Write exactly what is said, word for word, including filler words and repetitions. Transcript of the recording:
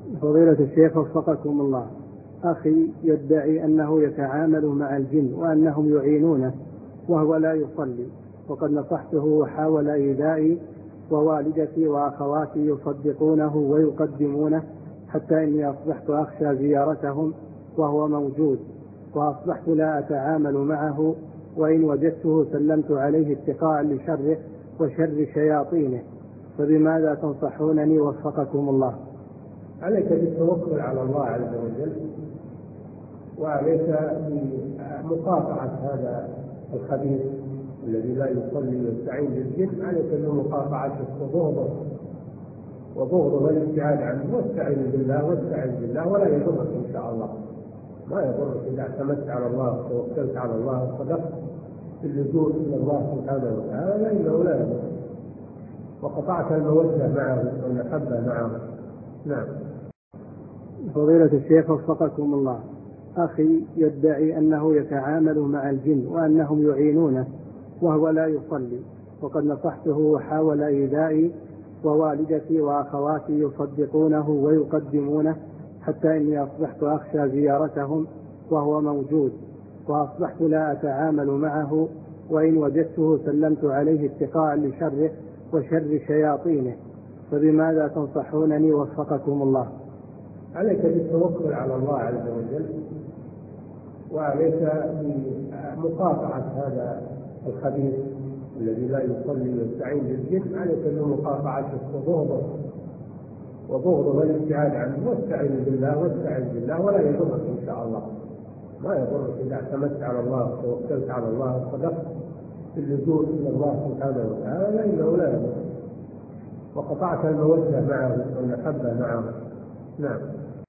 فضيلة الشيخ وفقكم الله، أخي يدعي أنه يتعامل مع الجن وأنهم يعينونه وهو لا يصلي، وقد نصحته وحاول إيذائي، ووالدتي وأخواتي يصدقونه ويقدمونه، حتى إني أصبحت أخشى زيارتهم وهو موجود، وأصبحت لا أتعامل معه، وإن وجدته سلمت عليه اتقاء لشره وشر شياطينه، فبماذا تنصحونني وفقكم الله؟ عليك بالتوكل على الله عز وجل، وعليك بمقاطعة هذا الخبيث الذي لا يصلي ويستعين بالجن. عليك بمقاطعته وبغضه وبغضه والابتعاد عنه، واستعين بالله واستعين بالله، ولا يضرك إن شاء الله، ما يضرك إذا اعتمدت على الله وتوكلت على الله وصدقت في اللجوء إلى الله سبحانه وتعالى، فإنه لا يضرك، وقطعت المودة معه والمحبة معه. نعم. فضيلة الشيخ وفقكم الله، أخي يدعي أنه يتعامل مع الجن وأنهم يعينونه وهو لا يصلي، وقد نصحته وحاول إيذائي، ووالدتي وأخواتي يصدقونه ويقدمونه، حتى إني أصبحت أخشى زيارتهم وهو موجود، وأصبحت لا أتعامل معه، وإن وجدته سلمت عليه اتقاء لشره وشر شياطينه، فبماذا تنصحونني وفقكم الله؟ عليك بالتوكل على الله عز وجل، وعليك بمقاطعة هذا الخبيث الذي لا يصلي ويستعين بالجن. عليك بمقاطعته وبغضه وبغضه والابتعاد عنه، واستعين بالله واستعين بالله، ولا يضرك إن شاء الله، ما يضرك إذا اعتمدت على الله وتوكلت على الله وصدقت في اللجوء إلى الله سبحانه وتعالى، فإنه لا يضرك، وقطعت المودة معه والمحبة معه. نعم.